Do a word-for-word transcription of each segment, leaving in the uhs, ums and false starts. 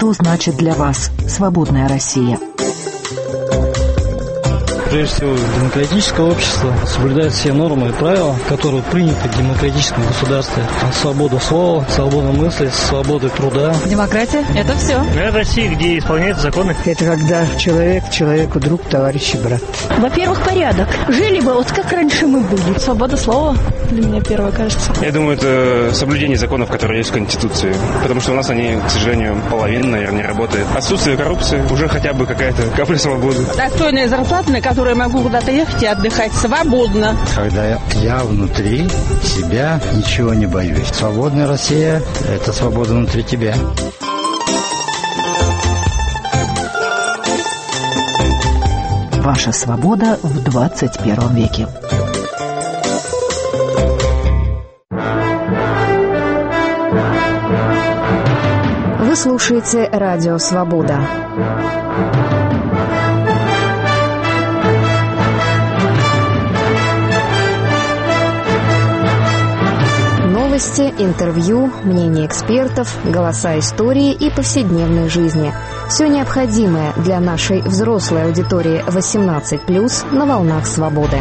Что значит для вас свободная Россия? Прежде всего, демократическое общество соблюдает все нормы и правила, которые приняты в демократическом государстве. Свобода слова, свобода мысли, свобода труда. Демократия – это все. Это Россия, где исполняются законы. Это когда человек человеку друг, товарищ и брат. Во-первых, порядок. Жили бы, вот как раньше мы были. Свобода слова для меня первое, кажется. Я думаю, это соблюдение законов, которые есть в Конституции. Потому что у нас они, к сожалению, половина, наверное, не работает. Отсутствие коррупции, уже хотя бы какая-то капля свободы. Достойная зарплата, на которую я могу куда-то ехать и отдыхать свободно. Когда я, я внутри себя ничего не боюсь. Свободная Россия – это свобода внутри тебя. Ваша свобода в двадцать первом веке. Вы слушаете Радио Свобода. Новости, интервью, мнения экспертов, голоса истории и повседневной жизни. Все необходимое для нашей взрослой аудитории восемнадцать плюс на волнах свободы.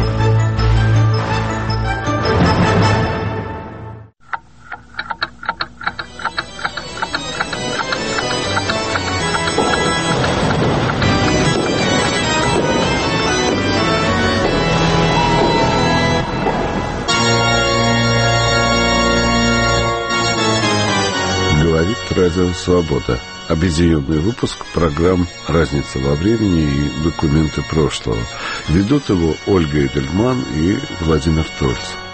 Радио «Свобода». Объединенный выпуск программ «Разница во времени» и «Документы прошлого». Ведут его Ольга Эдельман и Владимир Тольц.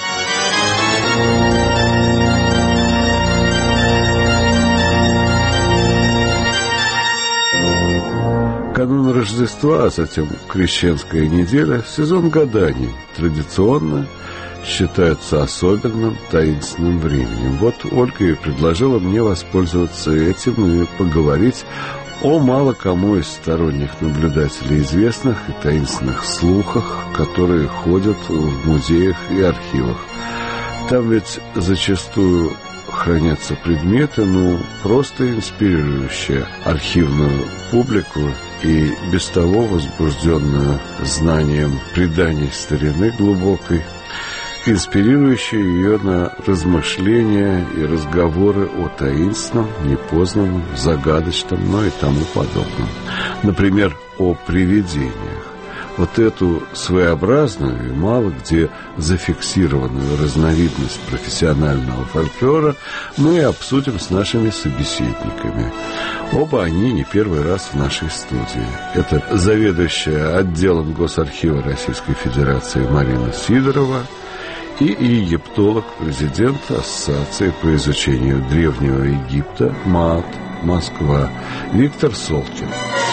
Канун Рождества, а затем Крещенская неделя – сезон гаданий. Традиционно считаются особенным, таинственным временем. Вот Ольга и предложила мне воспользоваться этим и поговорить о мало кому из сторонних наблюдателей известных и таинственных слухах, которые ходят в музеях и архивах. Там ведь зачастую хранятся предметы, ну, просто инспирирующие архивную публику и без того возбужденную знанием преданий старины глубокой, инспирирующие ее на размышления и разговоры о таинственном, непознанном, загадочном, но и тому подобном. Например, о привидениях. Вот эту своеобразную и мало где зафиксированную разновидность профессионального фольклора мы и обсудим с нашими собеседниками. Оба они не первый раз в нашей студии. Это заведующая отделом Госархива Российской Федерации Марина Сидорова и египтолог, президент Ассоциации по изучению Древнего Египта МААТ Москва Виктор Солкин.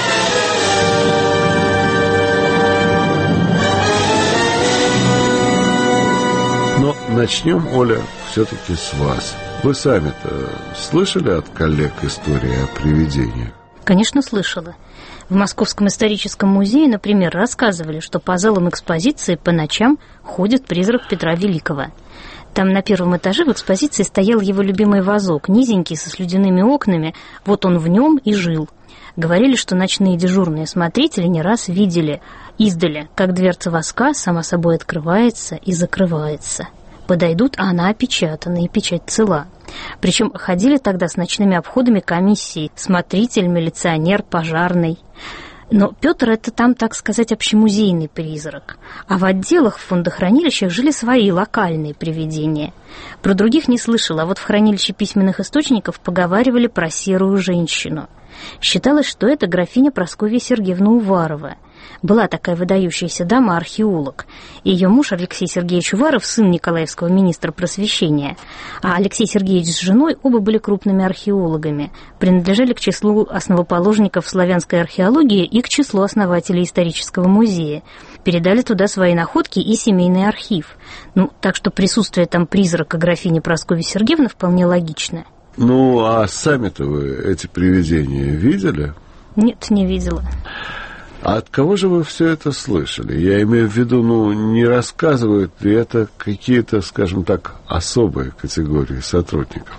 Но начнем, Оля, все-таки с вас. Вы сами-то слышали от коллег истории о привидениях? Конечно, слышала. В Московском историческом музее, например, рассказывали, что по залам экспозиции по ночам ходит призрак Петра Великого. Там на первом этаже в экспозиции стоял его любимый вазок, низенький, со слюдяными окнами. Вот он в нем и жил. Говорили, что ночные дежурные смотрители не раз видели издали, как дверца воска сама собой открывается и закрывается. Подойдут, а она опечатана, и печать цела. Причем ходили тогда с ночными обходами комиссии: смотритель, милиционер, пожарный. Но Петр — это там, так сказать, общемузейный призрак. А в отделах, в фондохранилищах жили свои локальные привидения. Про других не слышала, а вот в хранилище письменных источников поговаривали про серую женщину. Считалось, что это графиня Прасковья Сергеевна Уварова. Была такая выдающаяся дама-археолог. Ее муж Алексей Сергеевич Уваров, сын николаевского министра просвещения, а Алексей Сергеевич с женой оба были крупными археологами, принадлежали к числу основоположников славянской археологии и к числу основателей исторического музея. Передали туда свои находки и семейный архив. Ну, так что присутствие там призрака графини Прасковьи Сергеевны вполне логично. Ну, а сами-то вы эти привидения видели? Нет, не видела. А от кого же вы все это слышали? Я имею в виду, ну, не рассказывают ли это какие-то, скажем так, особые категории сотрудников?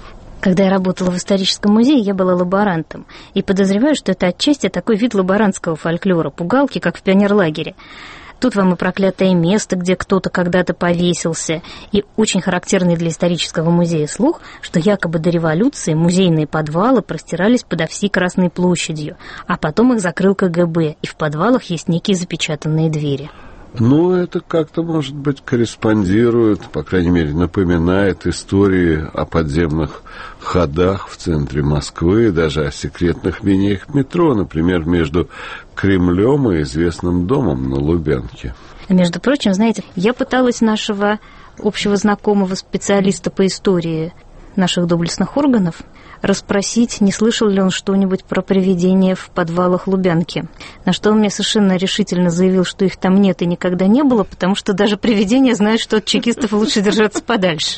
Когда я работала в историческом музее, я была лаборантом. И подозреваю, что это отчасти такой вид лаборантского фольклора, пугалки, как в пионерлагере. Тут вам и проклятое место, где кто-то когда-то повесился, и очень характерный для исторического музея слух, что якобы до революции музейные подвалы простирались подо всей Красной площадью, а потом их закрыл ка гэ бэ, и в подвалах есть некие запечатанные двери. Ну, это как-то, может быть, корреспондирует, по крайней мере, напоминает истории о подземных ходах в центре Москвы, даже о секретных линиях метро, например, между Кремлем и известным домом на Лубянке. Между прочим, знаете, я пыталась нашего общего знакомого специалиста по истории наших доблестных органов расспросить, не слышал ли он что-нибудь про привидения в подвалах Лубянки. На что он мне совершенно решительно заявил, что их там нет и никогда не было, потому что даже привидения знают, что от чекистов лучше держаться подальше.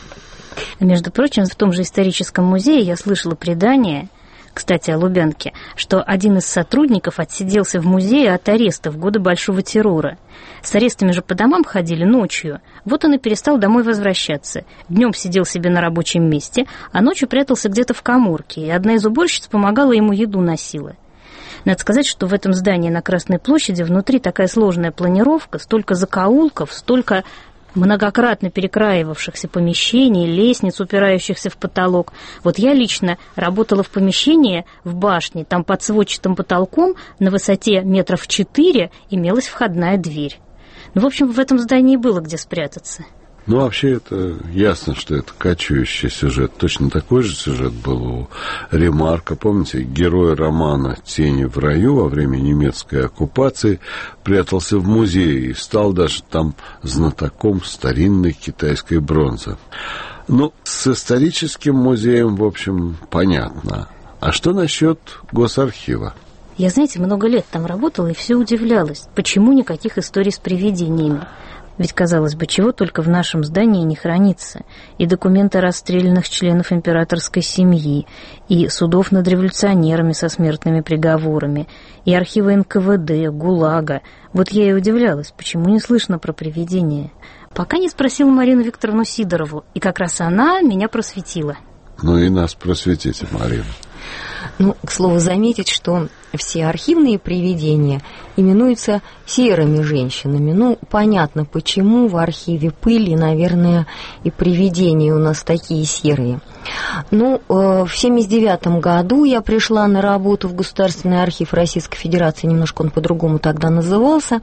Между прочим, в том же историческом музее я слышала предание, кстати, о Лубянке, что один из сотрудников отсиделся в музее от ареста в годы Большого террора. С арестами же по домам ходили ночью. Вот он и перестал домой возвращаться. Днем сидел себе на рабочем месте, а ночью прятался где-то в каморке, и одна из уборщиц помогала ему, еду носила. Надо сказать, что в этом здании на Красной площади внутри такая сложная планировка, столько закоулков, столько многократно перекраивавшихся помещений, лестниц, упирающихся в потолок. Вот я лично работала в помещении в башне, там под сводчатым потолком на высоте метров четыре имелась входная дверь. Ну, в общем, в этом здании было где спрятаться. Ну, вообще, это ясно, что это кочующий сюжет. Точно такой же сюжет был у Ремарка. Помните, герой романа «Тени в раю» во время немецкой оккупации прятался в музее и стал даже там знатоком старинной китайской бронзы. Ну, с историческим музеем, в общем, понятно. А что насчет Госархива? Я, знаете, много лет там работала и все удивлялась, почему никаких историй с привидениями. Ведь, казалось бы, чего только в нашем здании не хранится. И документы расстрелянных членов императорской семьи, и судов над революционерами со смертными приговорами, и архивы эн ка вэ дэ, ГУЛАГа. Вот я и удивлялась, почему не слышно про привидения. Пока не спросила Марину Викторовну Сидорову, и как раз она меня просветила. Ну и нас просветите, Марина. Ну, к слову, заметить, что все архивные привидения именуются серыми женщинами. Ну, понятно, почему в архиве пыли, наверное, и привидения у нас такие серые. Ну, в семьдесят девятом году я пришла на работу в Государственный архив Российской Федерации, немножко он по-другому тогда назывался,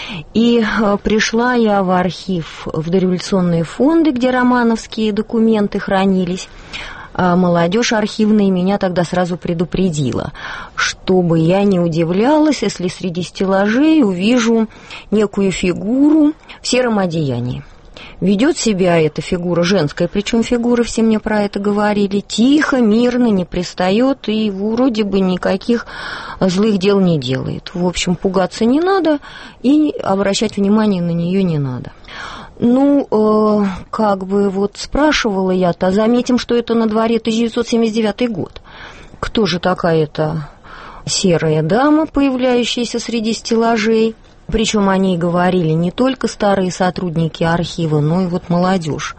и пришла я в архив, в дореволюционные фонды, где романовские документы хранились. Молодежь архивная меня тогда сразу предупредила, чтобы я не удивлялась, если среди стеллажей увижу некую фигуру в сером одеянии. Ведет себя эта фигура женская, причем фигура, все мне про это говорили, тихо, мирно, не пристает и вроде бы никаких злых дел не делает. В общем, пугаться не надо и обращать внимание на нее не надо. Ну, э, как бы вот спрашивала я-то, заметим, что это на дворе тысяча девятьсот семьдесят девятый год. Кто же такая-то серая дама, появляющаяся среди стеллажей? Причем о ней говорили не только старые сотрудники архива, но и вот молодежь.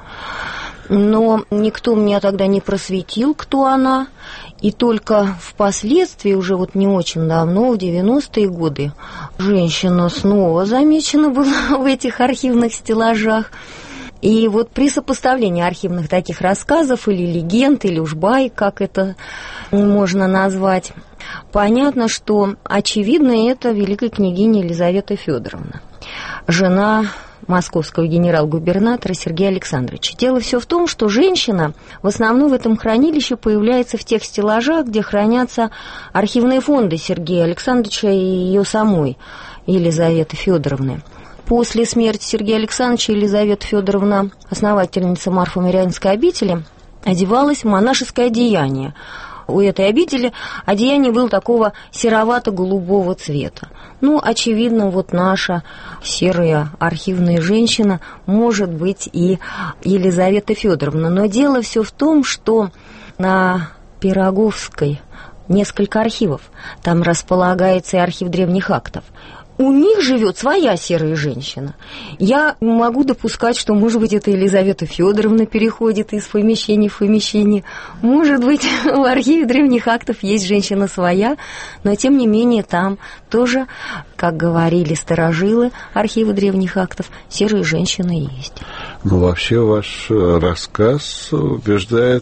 Но никто меня тогда не просветил, кто она. И только впоследствии, уже вот не очень давно, в девяностые годы, женщина снова замечена была в этих архивных стеллажах. И вот при сопоставлении архивных таких рассказов или легенд, или уж баек, как это можно назвать, понятно, что, очевидно, это великая княгиня Елизавета Федоровна, жена московского генерал-губернатора Сергея Александровича. Дело все в том, что женщина в основном в этом хранилище появляется в тех стеллажах, где хранятся архивные фонды Сергея Александровича и ее самой, Елизаветы Федоровны. После смерти Сергея Александровича Елизавета Федоровна, основательница Марфо-Марианской обители, одевалась в монашеское одеяние. У этой обители одеяние было такого серовато-голубого цвета. Ну, очевидно, вот наша серая архивная женщина может быть и Елизавета Федоровна. Но дело все в том, что на Пироговской несколько архивов. Там располагается и архив древних актов. у них живет своя серая женщина. Я могу допускать, что, может быть, это Елизавета Федоровна переходит из помещения в помещение. Может быть, в архиве древних актов есть женщина своя, но, тем не менее, там тоже, как говорили старожилы архива древних актов, серые женщины есть. Ну, вообще, ваш рассказ убеждает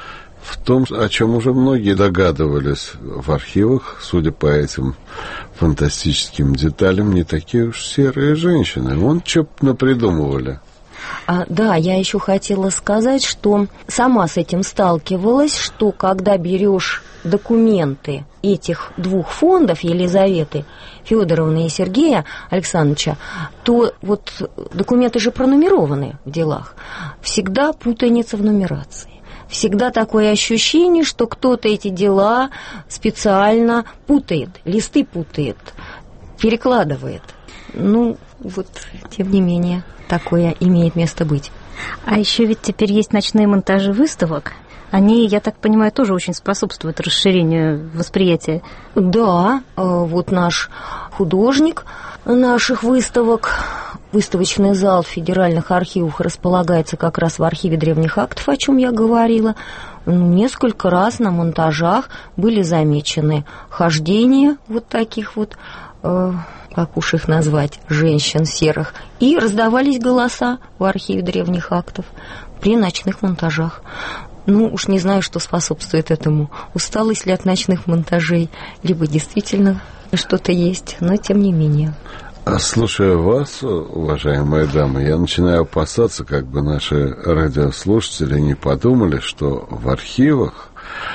в том, о чем уже многие догадывались в архивах, судя по этим фантастическим деталям, не такие уж серые женщины. Вон что напридумывали. А, да, я еще хотела сказать, что сама с этим сталкивалась, что когда берешь документы этих двух фондов, Елизаветы Федоровны и Сергея Александровича, то вот документы же пронумерованы в делах. Всегда путаница в нумерации. Всегда такое ощущение, что кто-то эти дела специально путает, листы путает, перекладывает. Ну, вот, тем не менее, такое имеет место быть. А еще ведь теперь есть ночные монтажи выставок. Они, я так понимаю, тоже очень способствуют расширению восприятия. Да, вот наш художник наших выставок, выставочный зал в федеральных архивах располагается как раз в архиве древних актов, о чем я говорила. Несколько раз на монтажах были замечены хождения вот таких вот, э, как уж их назвать, женщин серых, и раздавались голоса в архиве древних актов при ночных монтажах. Ну, уж не знаю, что способствует этому. Усталость ли от ночных монтажей, либо действительно что-то есть, но тем не менее. Слушая вас, уважаемые дамы, я начинаю опасаться, как бы наши радиослушатели не подумали, что в архивах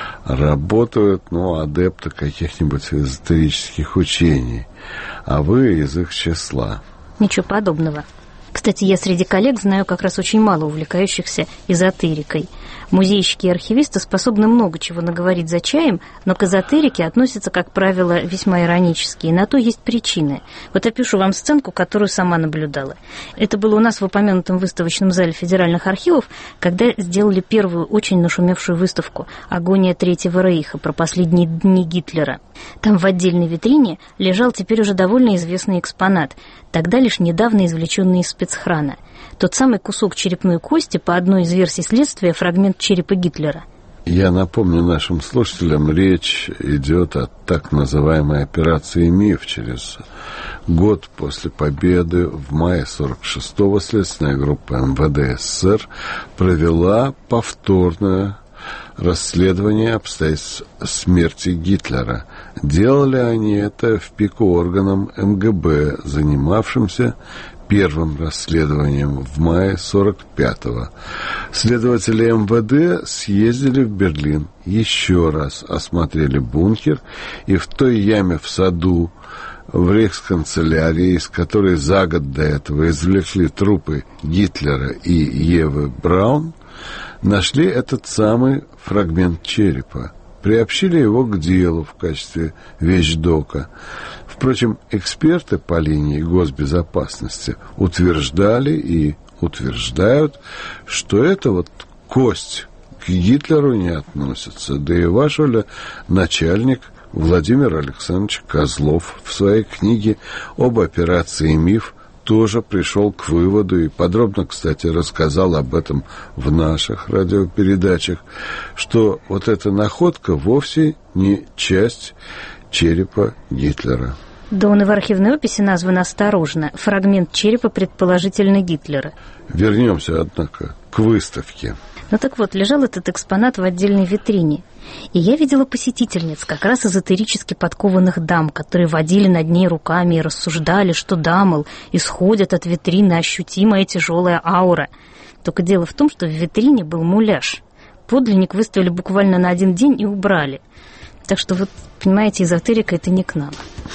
работают, ну, адепты каких-нибудь эзотерических учений, а вы из их числа. Ничего подобного. Кстати, я среди коллег знаю как раз очень мало увлекающихся эзотерикой. Музейщики и архивисты способны много чего наговорить за чаем, но к эзотерике относятся, как правило, весьма иронически, и на то есть причины. Вот опишу вам сценку, которую сама наблюдала. Это было у нас в упомянутом выставочном зале федеральных архивов, когда сделали первую очень нашумевшую выставку «Агония Третьего Рейха» про последние дни Гитлера. Там в отдельной витрине лежал теперь уже довольно известный экспонат, тогда лишь недавно извлеченный из спецхрана. Тот самый кусок черепной кости, по одной из версий следствия, фрагмент черепа Гитлера. Я напомню нашим слушателям, речь идет о так называемой операции «Миф». Через год после победы в мае сорок шестого следственная группа эм вэ дэ эс эс эр провела повторное расследование обстоятельств смерти Гитлера. Делали они это в пику органам эм гэ бэ, занимавшимся первым расследованием в мае сорок пятого. Следователи эм вэ дэ съездили в Берлин, еще раз осмотрели бункер, и в той яме в саду в рейхсканцелярии, из которой за год до этого извлекли трупы Гитлера и Евы Браун, нашли этот самый фрагмент черепа. Приобщили его к делу в качестве вещдока. Впрочем, эксперты по линии госбезопасности утверждали и утверждают, что это вот кость к Гитлеру не относится. Да и ваш, Оля, начальник Владимир Александрович Козлов в своей книге об операции «Миф» тоже пришел к выводу и подробно, кстати, рассказал об этом в наших радиопередачах, что вот эта находка вовсе не часть черепа Гитлера. Да он и в архивной описи назван осторожно. Фрагмент черепа, предположительно, Гитлера. Вернемся, однако, к выставке. Ну так вот, лежал этот экспонат в отдельной витрине. И я видела посетительниц, как раз эзотерически подкованных дам, которые водили над ней руками и рассуждали, что да, мол, исходит от витрины ощутимая тяжелая аура. Только дело в том, что в витрине был муляж. Подлинник выставили буквально на один день и убрали. Так что, вот, понимаете, эзотерика — это не к нам.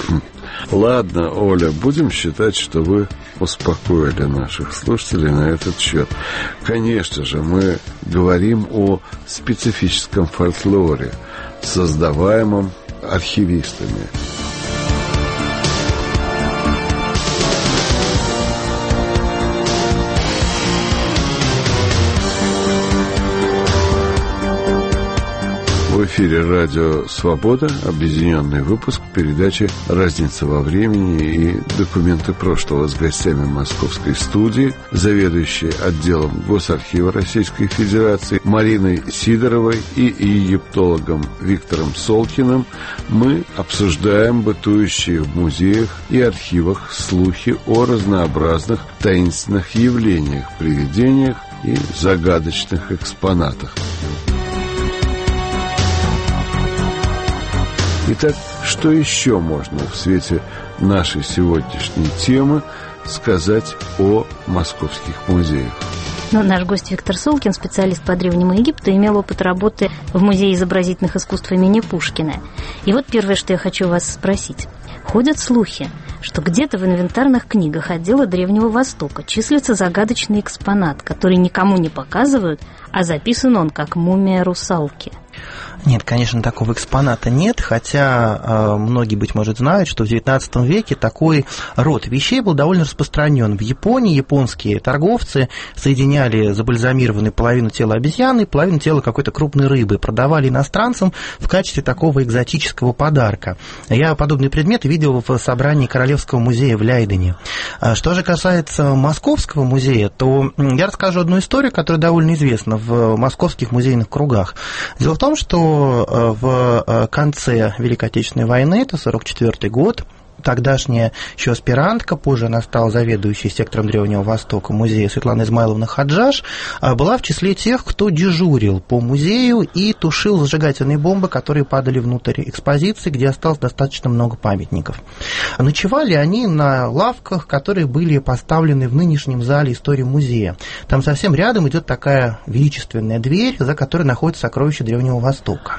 Ладно, Оля, будем считать, что вы успокоили наших слушателей на этот счет. Конечно же, мы говорим о специфическом фольклоре, создаваемом архивистами. В эфире радио «Свобода», объединенный выпуск передачи «Разница во времени и документы прошлого» с гостями московской студии, заведующей отделом Госархива Российской Федерации Мариной Сидоровой и египтологом Виктором Солкиным. Мы обсуждаем бытующие в музеях и архивах слухи о разнообразных таинственных явлениях, привидениях и загадочных экспонатах. Итак, что еще можно в свете нашей сегодняшней темы сказать о московских музеях? Ну, наш гость Виктор Солкин, специалист по Древнему Египту, имел опыт работы в Музее изобразительных искусств имени Пушкина. И вот первое, что я хочу вас спросить. Ходят слухи, что где-то в инвентарных книгах отдела Древнего Востока числится загадочный экспонат, который никому не показывают, а записан он как мумия русалки. Нет, конечно, такого экспоната нет, хотя э, многие, быть может, знают, что в девятнадцатом веке такой род вещей был довольно распространен. В Японии японские торговцы соединяли забальзамированную половину тела обезьяны и половину тела какой-то крупной рыбы, продавали иностранцам в качестве такого экзотического подарка. Я подобные предметы видел в собрании Королевского музея в Лейдене. Что же касается Московского музея, то я расскажу одну историю, которая довольно известна в московских музейных кругах. Дело в том, что в конце Великой Отечественной войны, это сорок четвёртый год, тогдашняя еще аспирантка, позже она стала заведующей сектором Древнего Востока музея Светлана Измайловна Хаджаш, была в числе тех, кто дежурил по музею и тушил зажигательные бомбы, которые падали внутрь экспозиции, где осталось достаточно много памятников. Ночевали они на лавках, которые были поставлены в нынешнем зале истории музея. Там совсем рядом идет такая величественная дверь, за которой находится сокровище Древнего Востока.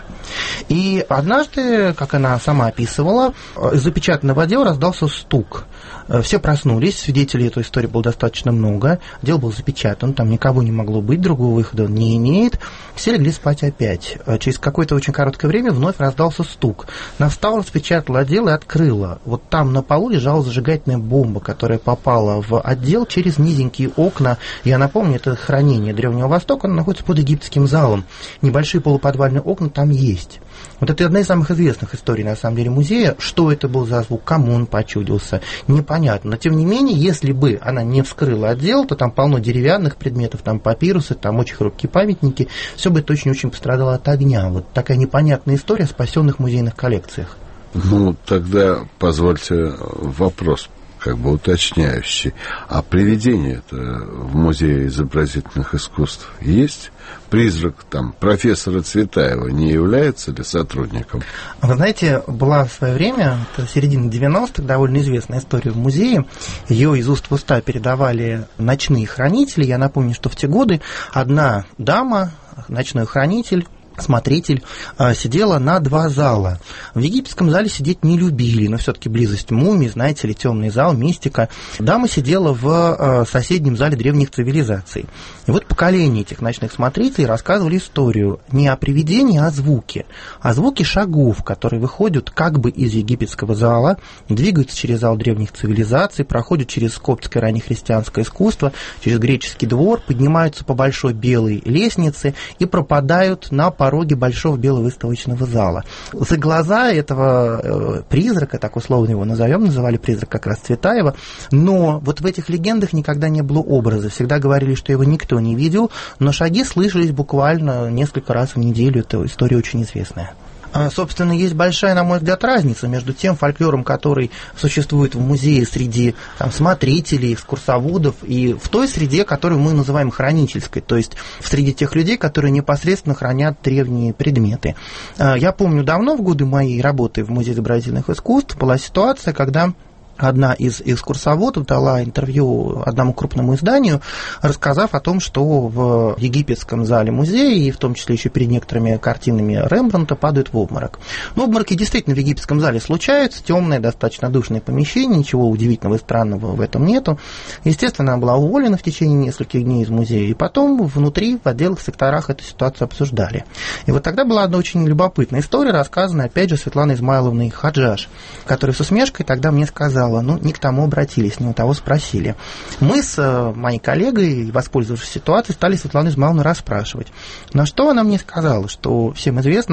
И однажды, как она сама описывала, из запечатанного отдела раздался стук. Все проснулись, свидетелей этой истории было достаточно много, отдел был запечатан, там никого не могло быть, другого выхода он не имеет. Все легли спать опять. Через какое-то очень короткое время вновь раздался стук. Она встала, распечатала отдел и открыла. Вот там на полу лежала зажигательная бомба, которая попала в отдел через низенькие окна. Я напомню, это хранение Древнего Востока, оно находится под египетским залом. Небольшие полуподвальные окна там есть. Вот это одна из самых известных историй, на самом деле, музея. Что это был за звук, кому он почудился, непонятно. Но, тем не менее, если бы она не вскрыла отдел, то там полно деревянных предметов, там папирусы, там очень хрупкие памятники. Все бы это очень-очень пострадало от огня. Вот такая непонятная история о спасенных музейных коллекциях. Ну, тогда позвольте вопрос, как бы уточняющий. А привидения-то в Музее изобразительных искусств есть? Призрак там профессора Цветаева не является ли сотрудником? Вы знаете, была в свое время, в середине девяностых, довольно известная история в музее. Ее из уст в уста передавали ночные хранители. Я напомню, что в те годы одна дама, ночной хранитель, смотритель, сидела на два зала. В египетском зале сидеть не любили, но все-таки близость мумии, знаете ли, темный зал, мистика. Дама сидела в соседнем зале древних цивилизаций. И вот поколение этих ночных смотрителей рассказывали историю не о привидении, а о звуке. О звуке шагов, которые выходят как бы из египетского зала, двигаются через зал древних цивилизаций, проходят через коптское раннехристианское искусство, через греческий двор, поднимаются по большой белой лестнице и пропадают на пороге большого белого выставочного зала. За глаза этого э, призрака, так условно его назовем, называли призрак как раз Цветаева, но вот в этих легендах никогда не было образа. Всегда говорили, что его никто не видел, но шаги слышались буквально несколько раз в неделю. Эта история очень известная. Собственно, есть большая, на мой взгляд, разница между тем фольклором, который существует в музее среди там, смотрителей, экскурсоводов, и в той среде, которую мы называем хранительской, то есть в среде тех людей, которые непосредственно хранят древние предметы. Я помню, давно, в годы моей работы в Музее изобразительных искусств, была ситуация, когда одна из экскурсоводов дала интервью одному крупному изданию, рассказав о том, что в египетском зале музея, и в том числе еще перед некоторыми картинами Рембрандта, падают в обморок. Но обмороки действительно в египетском зале случаются, темное, достаточно душное помещение, ничего удивительного и странного в этом нету. Естественно, она была уволена в течение нескольких дней из музея, и потом внутри, в отделах, секторах эту ситуацию обсуждали. И вот тогда была одна очень любопытная история, рассказанная, опять же, Светланой Измайловной Хаджаш, которая с усмешкой тогда мне сказала: ну, не к тому обратились, не у того спросили. Мы с моей коллегой, воспользовавшись ситуацией, стали Светлану Измайловну расспрашивать. На что она мне сказала, что всем известно,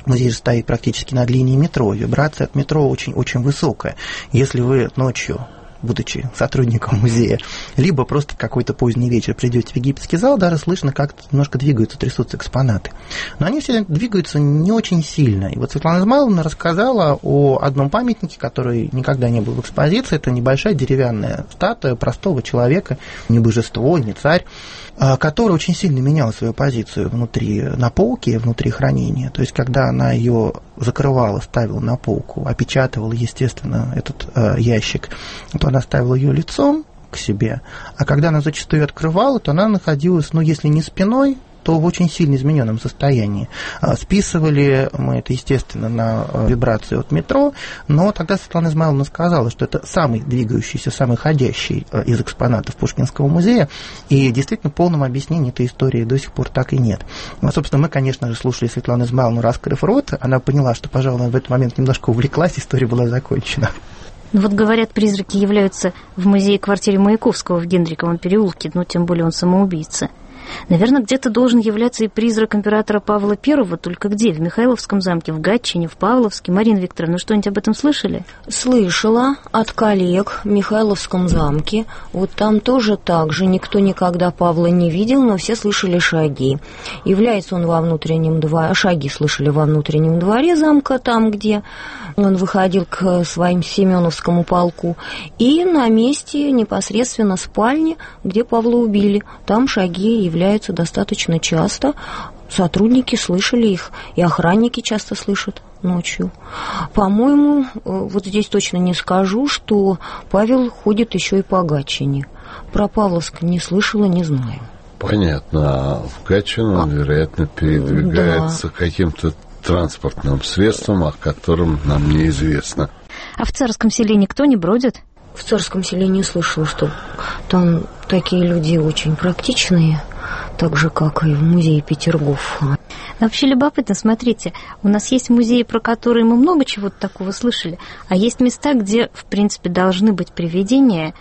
Музей же стоит практически над линией метро. Вибрация от метро очень-очень высокая. Если вы ночью, будучи сотрудником музея, либо просто в какой-то поздний вечер придете в египетский зал, даже слышно, как немножко двигаются, трясутся экспонаты. Но они все двигаются не очень сильно. И вот Светлана Измайловна рассказала о одном памятнике, который никогда не был в экспозиции. Это небольшая деревянная статуя простого человека, не божество, не царь, который очень сильно менял свою позицию внутри, на полке, внутри хранения. То есть, когда она ее закрывала, ставила на полку, опечатывала, естественно, этот э, ящик, то она ставила ее лицом к себе, а когда она зачастую открывала, то она находилась, ну, если не спиной, то в очень сильно измененном состоянии. Списывали мы это, естественно, на вибрацию от метро, но тогда Светлана Измайловна сказала, что это самый двигающийся, самый ходящий из экспонатов Пушкинского музея, и действительно полного объяснения этой истории до сих пор так и нет. Ну, собственно, мы, конечно же, слушали Светлану Измайловну, раскрыв рот, она поняла, что, пожалуй, в этот момент немножко увлеклась, история была закончена. Ну вот, говорят, призраки являются в музее-квартире Маяковского в Генриковом переулке, ну, тем более он самоубийца. Наверное, где-то должен являться и призрак императора Павла Первого, только где? В Михайловском замке, в Гатчине, в Павловске? Марина Викторовна, что-нибудь об этом слышали? Слышала от коллег в Михайловском замке. Вот там тоже так же. Никто никогда Павла не видел, но все слышали шаги. Является он во внутреннем дворе, шаги слышали во внутреннем дворе замка, там, где он выходил к своим Семеновскому полку. И на месте непосредственно спальни, где Павла убили. Там шаги являются являются достаточно часто. Сотрудники слышали их, и охранники часто слышат ночью. По-моему, вот здесь точно не скажу, что Павел ходит еще и по Гатчине. Про Павловск не слышала, не знаю. Понятно. А в Гатчину он, вероятно, передвигается да. каким-то транспортным средством, о котором нам неизвестно. А в Царском селе никто не бродит? В Царском селе не слышала, что там такие люди очень практичные, так же, как и в музее Петергоф. Вообще любопытно, смотрите, у нас есть музеи, про которые мы много чего-то такого слышали, а есть места, где, в принципе, должны быть привидения,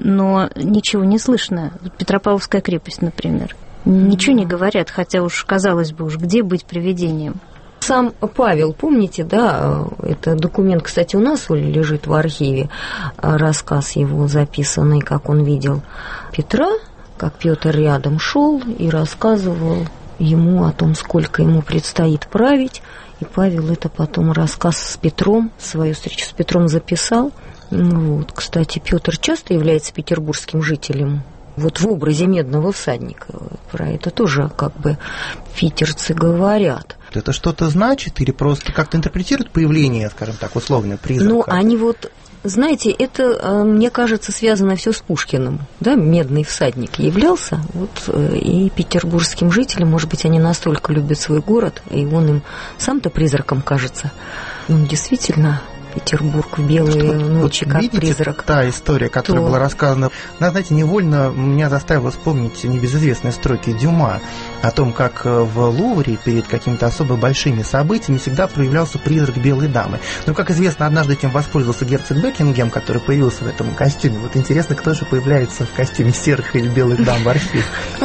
но ничего не слышно. Петропавловская крепость, например. Ничего не говорят, хотя уж, казалось бы, уж где быть привидением. Сам Павел, помните, да, это документ, кстати, у нас лежит в архиве, рассказ его записанный, как он видел Петра, как Петр рядом шел и рассказывал ему о том, сколько ему предстоит править, и Павел это потом рассказ с Петром, свою встречу с Петром записал. Вот, кстати, Петр часто является петербургским жителем, вот в образе медного всадника, про это тоже как бы питерцы говорят. Это что-то значит или просто как-то интерпретируют появление, скажем так, условно, призрака? Ну, они вот, знаете, это, мне кажется, связано все с Пушкиным, да, медный всадник являлся, вот, и петербургским жителям, может быть, они настолько любят свой город, и он им сам-то призраком кажется, ну, действительно... Петербург в белые вот, ночи, вот, как видите, призрак. Та история, которая то... была рассказана, она, знаете, невольно меня заставила вспомнить небезызвестные строки Дюма о том, как в Лувре перед какими-то особо большими событиями всегда проявлялся призрак белой дамы. Но, как известно, однажды этим воспользовался герцог Бекингем, который появился в этом костюме. Вот интересно, кто же появляется в костюме серых или белых дам в архиве.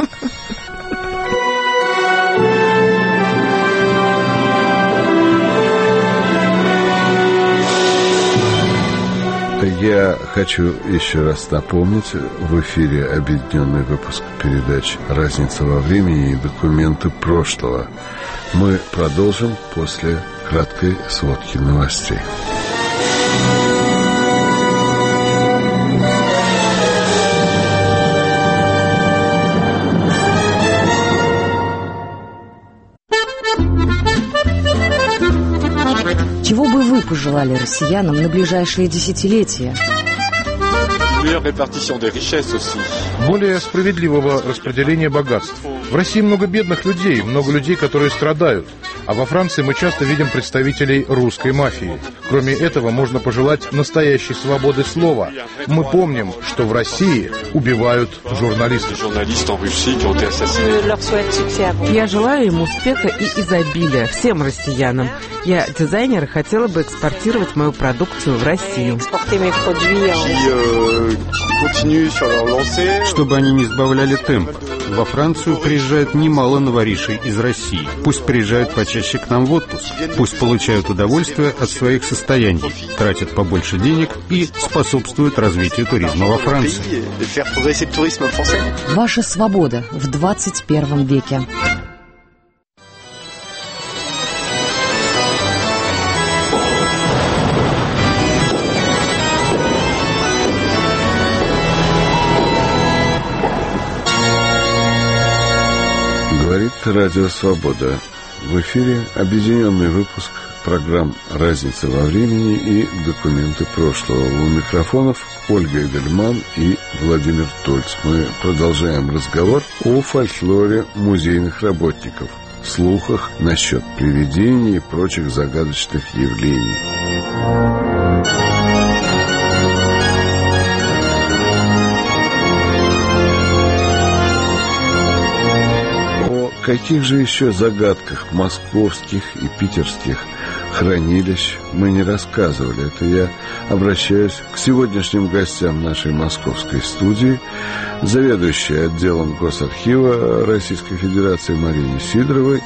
Я хочу еще раз напомнить, в эфире объединенный выпуск передач «Разница во времени» и «Документы прошлого». Мы продолжим после краткой сводки новостей. Чего бы вы пожелали россиянам на ближайшие десятилетия? Более справедливого распределения богатств. В России много бедных людей, много людей, которые страдают. А во Франции мы часто видим представителей русской мафии. Кроме этого, можно пожелать настоящей свободы слова. Мы помним, что в России убивают журналистов. Я желаю им успеха и изобилия всем россиянам. Я, дизайнер, хотела бы экспортировать мою продукцию в Россию. Чтобы они не сбавляли темп. Во Францию приезжает немало новоришей из России. Пусть приезжают почаще к нам в отпуск. Пусть получают удовольствие от своих состояний, тратят побольше денег и способствуют развитию туризма во Франции. Ваша свобода в двадцать первом веке. Говорит Радио Свобода. В эфире объединенный выпуск программ «Разница во времени» и «Документы прошлого». У микрофонов Ольга Эдельман и Владимир Тольц. Мы продолжаем разговор о фольклоре музейных работников, слухах насчет привидений и прочих загадочных явлений. О каких же еще загадках московских и питерских хранилищ мы не рассказывали. Это я обращаюсь к сегодняшним гостям нашей московской студии, заведующей отделом Госархива Российской Федерации Марине Сидоровой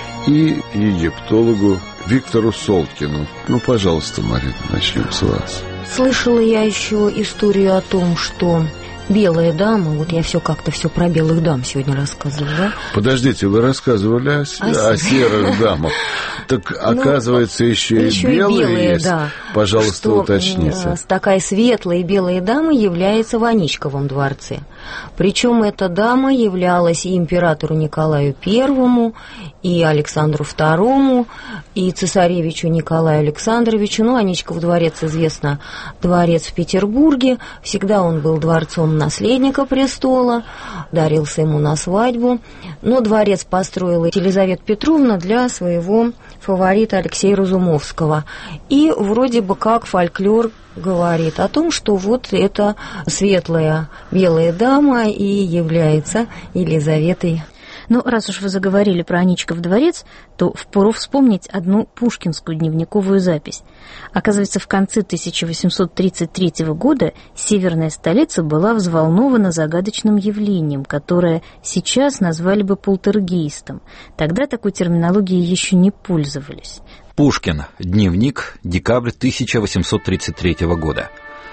и египтологу Виктору Солткину. Ну, пожалуйста, Марина, начнем с вас. Слышала я еще историю о том, что белая дама, вот я все как-то все про белых дам сегодня рассказывала, да? Подождите, вы рассказывали о, о, о серых дамах. Так, оказывается, ну, еще, еще и белые, белые есть. Да. Пожалуйста, что уточните. Такая светлая белая дама является в Аничковом дворце. Причем эта дама являлась и императору Николаю Первому, и Александру Второму, и цесаревичу Николаю Александровичу. Ну, Аничков дворец, известно, дворец в Петербурге. Всегда он был дворцом наследника престола, дарился ему на свадьбу. Но дворец построила Елизавета Петровна для своего фаворита Алексея Разумовского. И вроде бы как фольклор говорит о том, что вот эта светлая белая дама и является Елизаветой. Ну, раз уж вы заговорили про Аничков дворец, то впору вспомнить одну пушкинскую дневниковую запись. Оказывается, в конце тысяча восемьсот тридцать третьего года северная столица была взволнована загадочным явлением, которое сейчас назвали бы полтергейстом. Тогда такой терминологией еще не пользовались. Пушкин. Дневник. Декабрь тысяча восемьсот тридцать третьего года.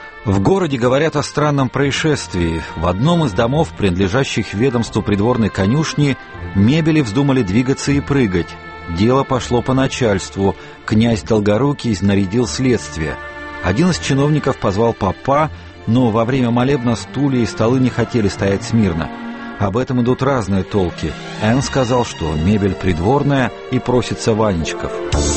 В городе говорят о странном происшествии. В одном из домов, принадлежащих ведомству придворной конюшни, мебели вздумали двигаться и прыгать. Дело пошло по начальству. Князь Долгорукий нарядил следствие. Один из чиновников позвал попа, но во время молебна стулья и столы не хотели стоять смирно. Об этом идут разные толки. Н сказал, что мебель придворная и просится в Аничков.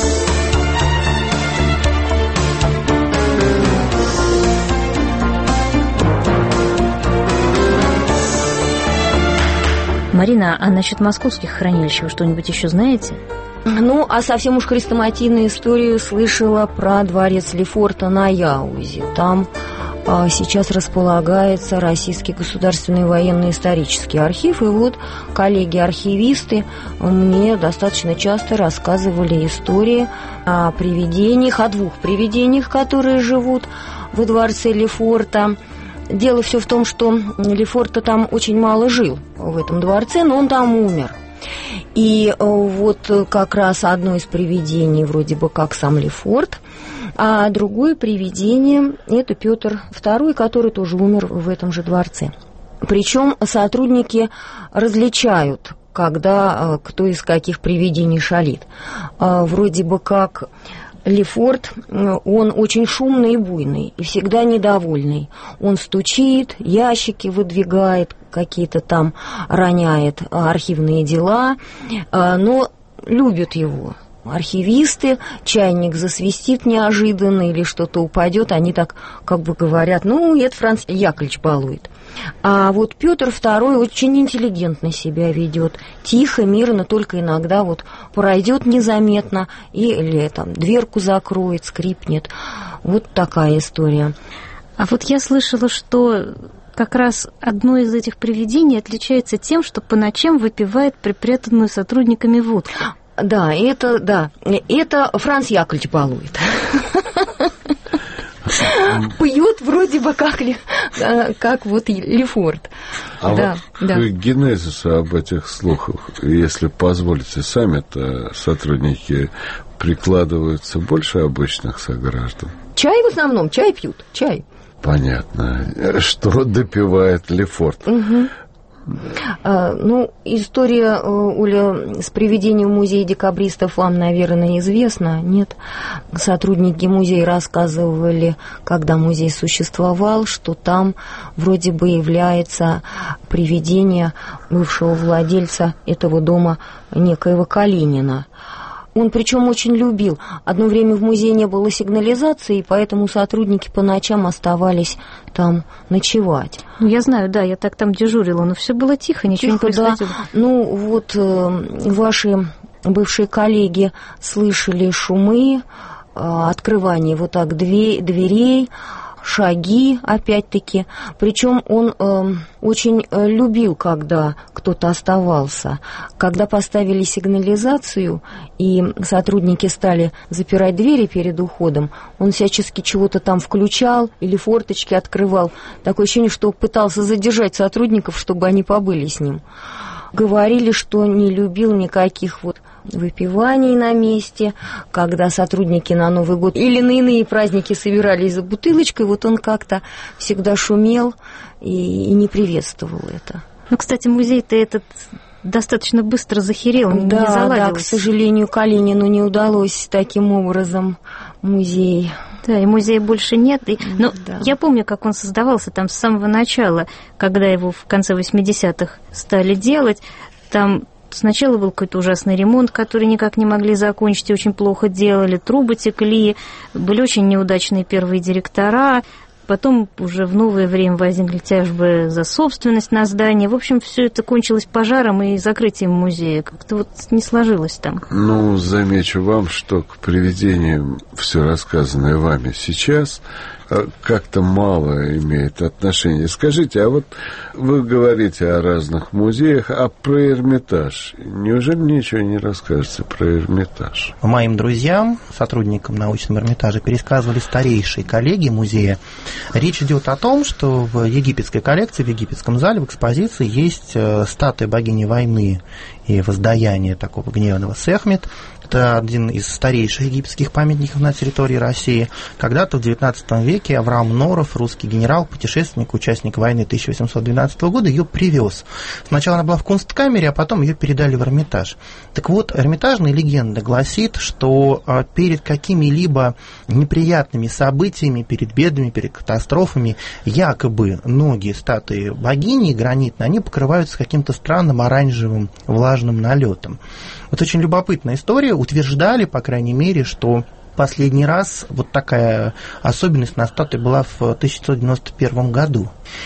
Марина, а насчет московских хранилищ вы что-нибудь еще знаете? Ну, а совсем уж хрестоматийную историю слышала про дворец Лефорта на Яузе. Там а, сейчас располагается Российский государственный военно-исторический архив. И вот коллеги-архивисты мне достаточно часто рассказывали истории о привидениях, о двух привидениях, которые живут во дворце Лефорта. Дело все в том, что Лефорт там очень мало жил в этом дворце, но он там умер. И вот как раз одно из привидений вроде бы как сам Лефорт, а другое привидение – это Петр Второй, который тоже умер в этом же дворце. Причем сотрудники различают, когда кто из каких привидений шалит. Вроде бы как Лефорт, он очень шумный и буйный, и всегда недовольный. Он стучит, ящики выдвигает, какие-то там роняет архивные дела, но любят его. Архивисты, чайник засвистит неожиданно или что-то упадет, они так как бы говорят, ну, это Франц Яковлевич балует. А вот Петр Второй очень интеллигентно себя ведет, тихо, мирно, только иногда вот пройдет незаметно или там дверку закроет, скрипнет. Вот такая история. А вот я слышала, что как раз одно из этих привидений отличается тем, что по ночам выпивает припрятанную сотрудниками водку. Да, это, да, это Франц Яковлевич балует. пьет вроде бы как, как вот Лефорт. А да, вот да. к генезису об этих слухах, если позволите, сами-то сотрудники прикладываются больше обычных сограждан? Чай в основном, чай пьют, чай. Понятно. Что допивает Лефорт? Угу. А, ну, история, Оля, с приведением в музей декабристов вам, наверное, известна, нет? Сотрудники музея рассказывали, когда музей существовал, что там вроде бы является привидение бывшего владельца этого дома некоего Калинина. Он причем очень любил. Одно время в музее не было сигнализации, и поэтому сотрудники по ночам оставались там ночевать. Ну, я знаю, да, я так там дежурила, но все было тихо, ничего тихо, не происходило. Да. Ну, вот э, ваши бывшие коллеги слышали шумы, э, открывание вот так дверь, дверей, шаги, опять-таки. Причем он э, очень любил, когда кто-то оставался. Когда поставили сигнализацию, и сотрудники стали запирать двери перед уходом, он всячески чего-то там включал или форточки открывал. Такое ощущение, что пытался задержать сотрудников, чтобы они побыли с ним. Говорили, что не любил никаких вот выпиваний на месте, когда сотрудники на Новый год или на иные праздники собирались за бутылочкой, вот он как-то всегда шумел и, и не приветствовал это. Ну, кстати, музей-то этот достаточно быстро захерел, да, не заладилось. Да, к сожалению, Калинину не удалось таким образом музей. Да, и музея больше нет. И, но да. Я помню, как он создавался там с самого начала, когда его в конце восьмидесятых стали делать. Там сначала был какой-то ужасный ремонт, который никак не могли закончить и очень плохо делали. Трубы текли, были очень неудачные первые директора. Потом уже в новое время возникли тяжбы за собственность на здание. В общем, все это кончилось пожаром и закрытием музея. Как-то вот не сложилось там. Ну, замечу вам, что к привидениям все рассказанное вами сейчас как-то мало имеет отношения. Скажите, а вот вы говорите о разных музеях, а про Эрмитаж? Неужели ничего не расскажете про Эрмитаж? Моим друзьям, сотрудникам научного Эрмитажа, пересказывали старейшие коллеги музея. Речь идет о том, что в египетской коллекции, в египетском зале, в экспозиции есть статуя богини войны и воздаяния такого гневного Сехмет. Это один из старейших египетских памятников на территории России. Когда-то в девятнадцатом веке Авраам Норов, русский генерал, путешественник, участник войны тысяча восемьсот двенадцатого года, ее привез. Сначала она была в Кунсткамере, а потом ее передали в Эрмитаж. Так вот, эрмитажная легенда гласит, что перед какими-либо неприятными событиями, перед бедами, перед катастрофами, якобы ноги статуи богини гранитной, они покрываются каким-то странным оранжевым влажным налетом. Вот очень любопытная история. Утверждали, по крайней мере, что последний раз вот такая особенность на статуе была в тысяча девятьсот девяносто первом году.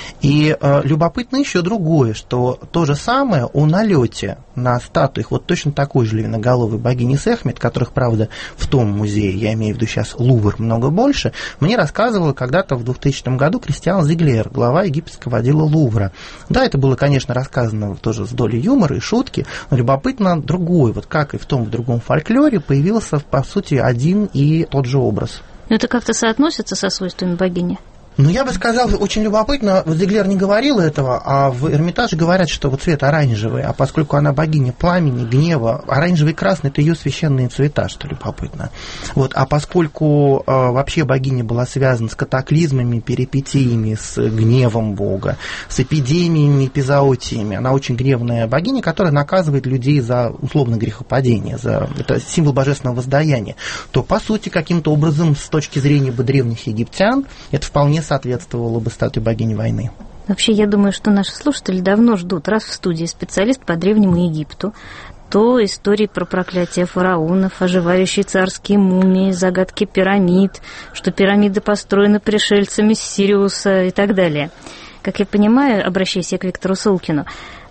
И э, любопытно еще другое, что то же самое о налете на статуях вот точно такой же львиноголовой богини Сехмет, которых, правда, в том музее, я имею в виду сейчас Лувр, много больше, мне рассказывала когда-то в двухтысячном году Кристиан Зиглер, глава египетского отдела Лувра. Да, это было, конечно, рассказано тоже с долей юмора и шутки, но любопытно другое, вот как и в том, в другом фольклоре появился, по сути, один и тот же образ. Но это как-то соотносится со свойствами богини? Ну, я бы сказал, очень любопытно, вот Зиглер не говорил этого, а в Эрмитаже говорят, что вот цвет оранжевый, а поскольку она богиня пламени, гнева, оранжевый и красный – это ее священные цвета, что любопытно. Вот, а поскольку э, вообще богиня была связана с катаклизмами, перипетиями, с гневом Бога, с эпидемиями, эпизоотиями, она очень гневная богиня, которая наказывает людей за условно грехопадение, за это символ божественного воздаяния, то, по сути, каким-то образом, с точки зрения бы древних египтян, это вполне соответствовало бы статуе богини войны. Вообще, я думаю, что наши слушатели давно ждут, раз в студии специалист по Древнему Египту, то истории про проклятие фараонов, оживающие царские мумии, загадки пирамид, что пирамиды построены пришельцами с Сириуса и так далее. Как я понимаю, обращаясь я к Виктору Сулкину,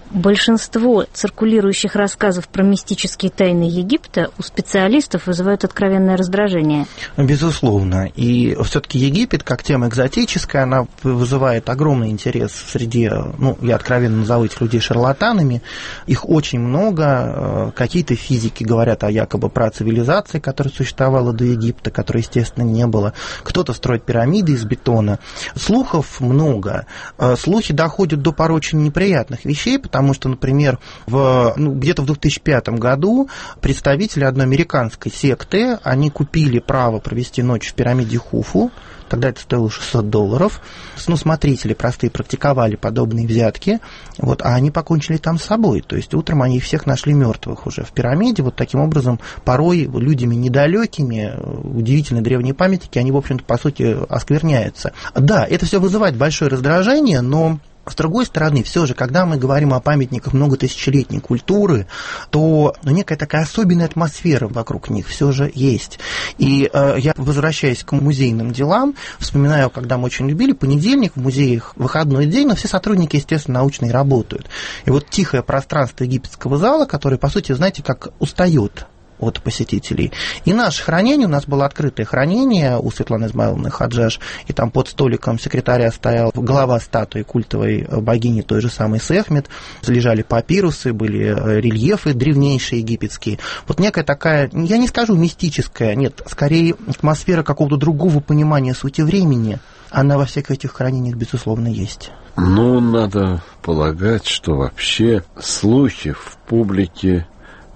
Большинство циркулирующих рассказов про мистические тайны Египта у специалистов вызывают откровенное раздражение. Безусловно. И все-таки Египет, как тема экзотическая, она вызывает огромный интерес среди, ну, я откровенно назову этих людей шарлатанами. Их очень много. Какие-то физики говорят о якобы працивилизации, которая существовала до Египта, которой, естественно, не было. Кто-то строит пирамиды из бетона. Слухов много. Слухи доходят до порой очень неприятных вещей, потому что, например, в, ну, где-то в две тысячи пятом году представители одной американской секты, они купили право провести ночь в пирамиде Хуфу, тогда это стоило шестьсот долларов, ну, смотрители простые практиковали подобные взятки, вот, а они покончили там с собой, то есть утром они их всех нашли мертвых уже в пирамиде, вот таким образом, порой людьми недалекими, удивительно древние памятники, они, в общем-то, по сути, оскверняются. Да, это все вызывает большое раздражение, но... С другой стороны, все же, когда мы говорим о памятниках многотысячелетней культуры, то ну, некая такая особенная атмосфера вокруг них все же есть. И э, я, возвращаясь к музейным делам, вспоминаю, когда мы очень любили, понедельник в музеях выходной день, но все сотрудники, естественно, научные работают. И вот тихое пространство египетского зала, которое, по сути, знаете, как устает от посетителей. И наше хранение, у нас было открытое хранение у Светланы Измайловны Хаджаш, и там под столиком секретаря стоял голова статуи культовой богини, той же самой Сефмет, лежали папирусы, были рельефы древнейшие египетские. Вот некая такая, я не скажу мистическая, нет, скорее атмосфера какого-то другого понимания сути времени, она во всех этих хранениях, безусловно, есть. Ну, надо полагать, что вообще слухи в публике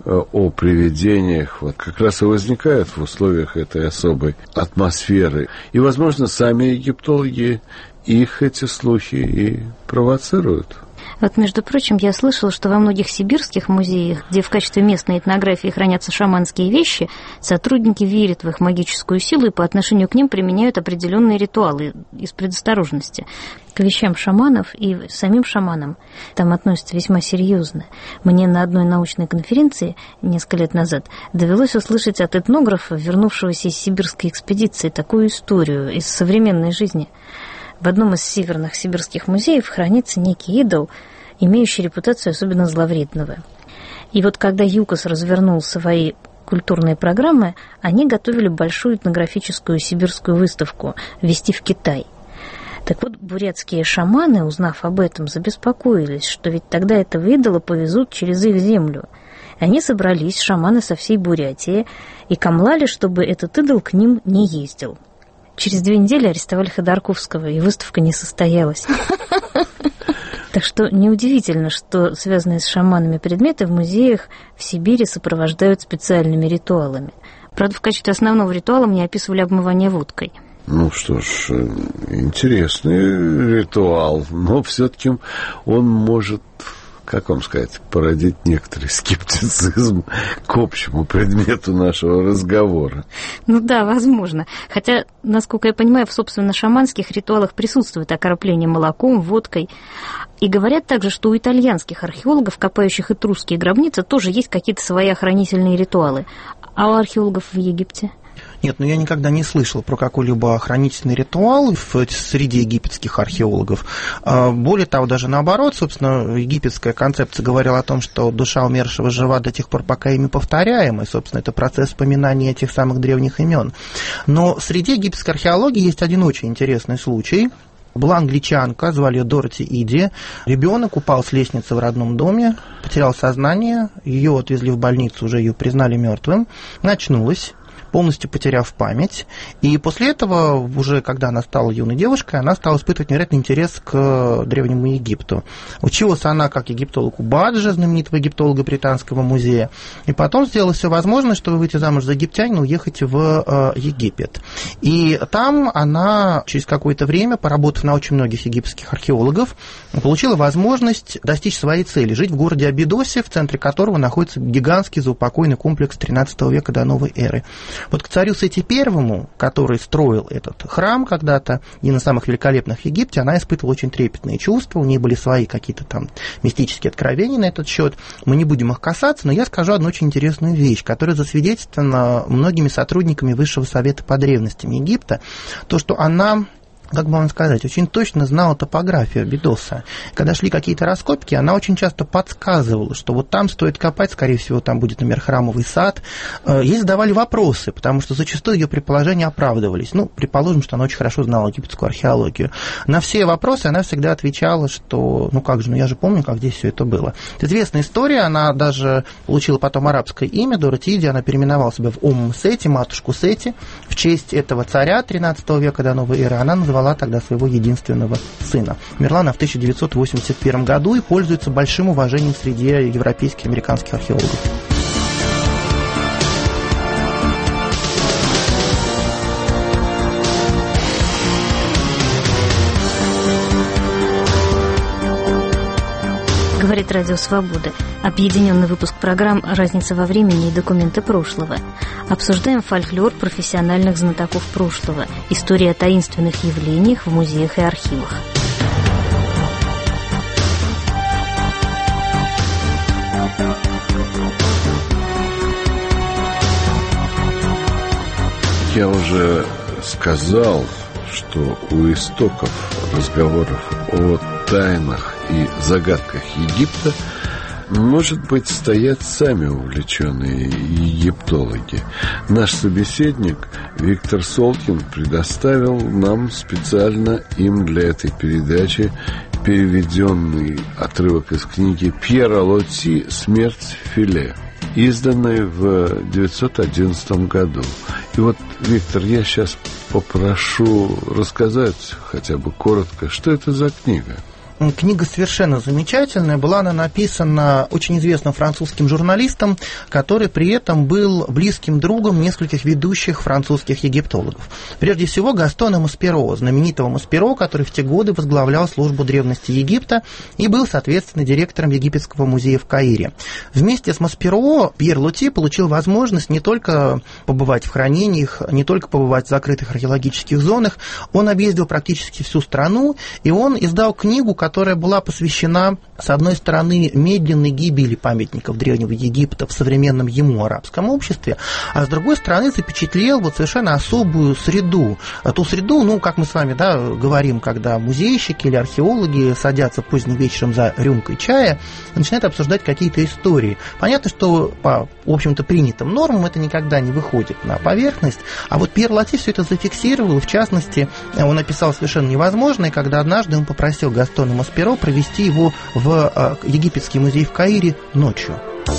о привидениях вот как раз и возникают в условиях этой особой атмосферы. И, возможно, сами египтологи их эти слухи и провоцируют. Вот, между прочим, я слышала, что во многих сибирских музеях, где в качестве местной этнографии хранятся шаманские вещи, сотрудники верят в их магическую силу и по отношению к ним применяют определенные ритуалы из предосторожности. К вещам шаманов и самим шаманам там относятся весьма серьезно. Мне на одной научной конференции несколько лет назад довелось услышать от этнографа, вернувшегося из сибирской экспедиции, такую историю из современной жизни. В одном из северных сибирских музеев хранится некий идол, имеющий репутацию особенно зловредного. И вот когда ЮКОС развернул свои культурные программы, они готовили большую этнографическую сибирскую выставку везти в Китай. Так вот, бурятские шаманы, узнав об этом, забеспокоились, что ведь тогда этого идола повезут через их землю. Они собрались, шаманы со всей Бурятии, и камлали, чтобы этот идол к ним не ездил. Через две недели арестовали Ходорковского, и выставка не состоялась. Так что неудивительно, что связанные с шаманами предметы в музеях в Сибири сопровождают специальными ритуалами. Правда, в качестве основного ритуала мне описывали обмывание водкой. Ну что ж, интересный ритуал, но все-таки он может, как вам сказать, породить некоторый скептицизм к общему предмету нашего разговора. Ну да, возможно. Хотя, насколько я понимаю, в собственно шаманских ритуалах присутствует окропление молоком, водкой. И говорят также, что у итальянских археологов, копающих этрусские гробницы, тоже есть какие-то свои охранительные ритуалы. А у археологов в Египте? Нет, ну я никогда не слышал про какой-либо охранительный ритуал в, среди египетских археологов. Более того, даже наоборот, собственно, египетская концепция говорила о том, что душа умершего жива до тех пор, пока имя повторяемо, и, собственно, это процесс вспоминания этих самых древних имен. Но среди египетской археологии есть один очень интересный случай. Была англичанка, звали ее Дороти Иди. Ребенок упал с лестницы в родном доме, потерял сознание, ее отвезли в больницу, уже ее признали мертвым, очнулась, полностью потеряв память. И после этого, уже когда она стала юной девушкой, она стала испытывать невероятный интерес к Древнему Египту. Училась она как египтолог у Баджи, знаменитого египтолога Британского музея, и потом сделала все возможное, чтобы выйти замуж за египтянина и уехать в Египет. И там она через какое-то время, поработав на очень многих египетских археологов, получила возможность достичь своей цели, жить в городе Абидосе, в центре которого находится гигантский заупокойный комплекс тринадцатого века до новой эры. Вот к царю Сети Первому, который строил этот храм когда-то, один из самых великолепных в Египте, она испытывала очень трепетные чувства, у нее были свои какие-то там мистические откровения на этот счет. Мы не будем их касаться, но я скажу одну очень интересную вещь, которая засвидетельствована многими сотрудниками Высшего совета по древностям Египта, то, что она как бы вам сказать, очень точно знала топографию Абидоса. Когда шли какие-то раскопки, она очень часто подсказывала, что вот там стоит копать, скорее всего, там будет, например, храмовый сад. Ей задавали вопросы, потому что зачастую ее предположения оправдывались. Ну, предположим, что она очень хорошо знала египетскую археологию. На все вопросы она всегда отвечала, что, ну как же, ну я же помню, как здесь все это было. Это известная история, она даже получила потом арабское имя, Доротиди, она переименовала себя в Умм Сети, матушку Сети, в честь этого царя тринадцатого века до новой эры. Она называла тогда своего единственного сына. Умерла она в тысяча девятьсот восемьдесят первом году и пользуется большим уважением среди европейских и американских археологов. Говорит Радио Свобода. Объединенный выпуск программ «Разница во времени» и «Документы прошлого». Обсуждаем фольклор профессиональных знатоков прошлого, истории о таинственных явлениях в музеях и архивах. Я уже сказал, что у истоков разговоров о тайнах и загадках Египта, может быть, стоят сами увлеченные египтологи. Наш собеседник Виктор Солкин предоставил нам специально им для этой передачи переведенный отрывок из книги Пьера Лотти «Смерть Филе», изданной в девятьсот одиннадцатом году. И вот, Виктор, я сейчас попрошу рассказать хотя бы коротко, что это за книга. Книга совершенно замечательная. Была она написана очень известным французским журналистом, который при этом был близким другом нескольких ведущих французских египтологов. Прежде всего, Гастона Масперо, знаменитого Масперо, который в те годы возглавлял службу древности Египта и был, соответственно, директором Египетского музея в Каире. Вместе с Масперо Пьер Лотти получил возможность не только побывать в хранениях, не только побывать в закрытых археологических зонах, он объездил практически всю страну, и он издал книгу, которая была посвящена, с одной стороны, медленной гибели памятников Древнего Египта в современном ему арабском обществе, а с другой стороны запечатлел вот совершенно особую среду. Ту среду, ну, как мы с вами, да, говорим, когда музейщики или археологи садятся поздним вечером за рюмкой чая и начинают обсуждать какие-то истории. Понятно, что по, в общем-то, принятым нормам это никогда не выходит на поверхность, а вот Пьер Лотти все это зафиксировал, в частности, он описал совершенно невозможное, когда однажды он попросил Гастона Масперо провести его в э, египетский музей в Каире ночью.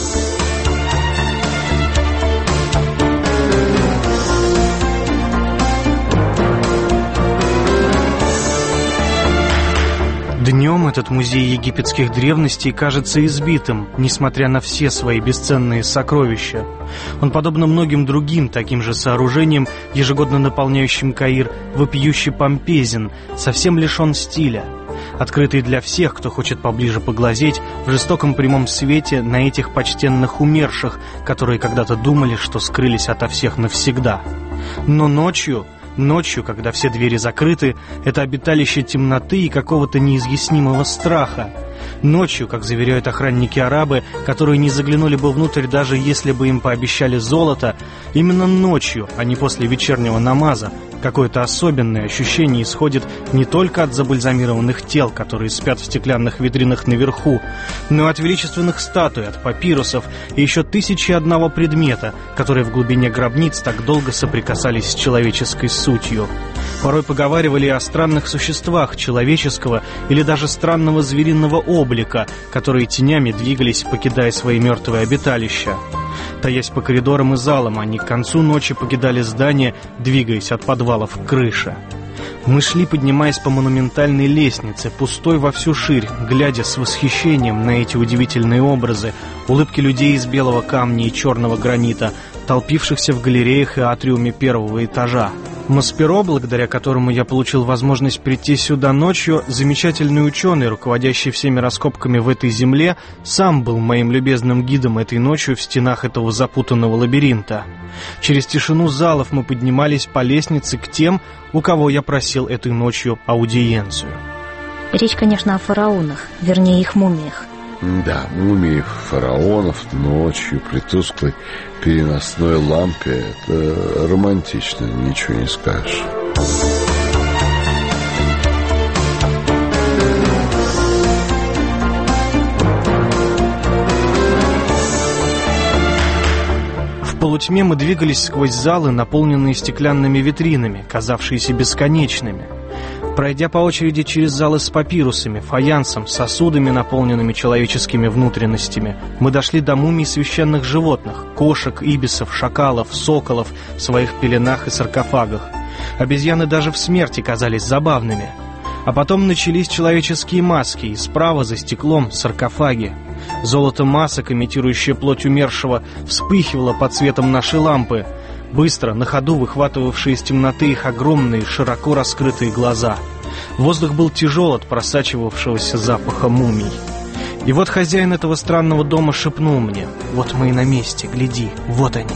Днем этот музей египетских древностей кажется избитым, несмотря на все свои бесценные сокровища. Он, подобно многим другим таким же сооружениям, ежегодно наполняющим Каир, вопиюще помпезен, совсем лишен стиля. Открытый для всех, кто хочет поближе поглазеть в жестоком прямом свете на этих почтенных умерших, которые когда-то думали, что скрылись ото всех навсегда. Но ночью... Ночью, когда все двери закрыты, это обиталище темноты и какого-то неизъяснимого страха. Ночью, как заверяют охранники-арабы, которые не заглянули бы внутрь, даже если бы им пообещали золото, именно ночью, а не после вечернего намаза, какое-то особенное ощущение исходит не только от забальзамированных тел, которые спят в стеклянных витринах наверху, но и от величественных статуй, от папирусов и еще тысячи одного предмета, которые в глубине гробниц так долго соприкасались с человеческой сутью. Порой поговаривали о странных существах человеческого или даже странного звериного облика, которые тенями двигались, покидая свои мертвые обиталища. Таясь по коридорам и залам, они к концу ночи покидали здание, двигаясь от подвалов к крыше. Мы шли, поднимаясь по монументальной лестнице, пустой во всю ширь, глядя с восхищением на эти удивительные образы, улыбки людей из белого камня и черного гранита, толпившихся в галереях и атриуме первого этажа. Масперо, благодаря которому я получил возможность прийти сюда ночью, замечательный ученый, руководящий всеми раскопками в этой земле, сам был моим любезным гидом этой ночью в стенах этого запутанного лабиринта. Через тишину залов мы поднимались по лестнице к тем, у кого я просил этой ночью аудиенцию. Речь, конечно, о фараонах, вернее, их мумиях. Да, мумии фараонов ночью при тусклой переносной лампе — это романтично, ничего не скажешь. полутьме мы двигались сквозь залы, наполненные стеклянными витринами, казавшиеся бесконечными. Пройдя по очереди через залы с папирусами, фаянсом, сосудами, наполненными человеческими внутренностями, мы дошли до мумий священных животных, кошек, ибисов, шакалов, соколов в своих пеленах и саркофагах. Обезьяны даже в смерти казались забавными. А потом начались человеческие маски, и справа за стеклом саркофаги. Золото масок, имитирующее плоть умершего, вспыхивало под светом нашей лампы, быстро, на ходу выхватывавшие из темноты их огромные, широко раскрытые глаза. Воздух был тяжел от просачивавшегося запаха мумий. И вот хозяин этого странного дома шепнул мне: «Вот мы и на месте, гляди, вот они».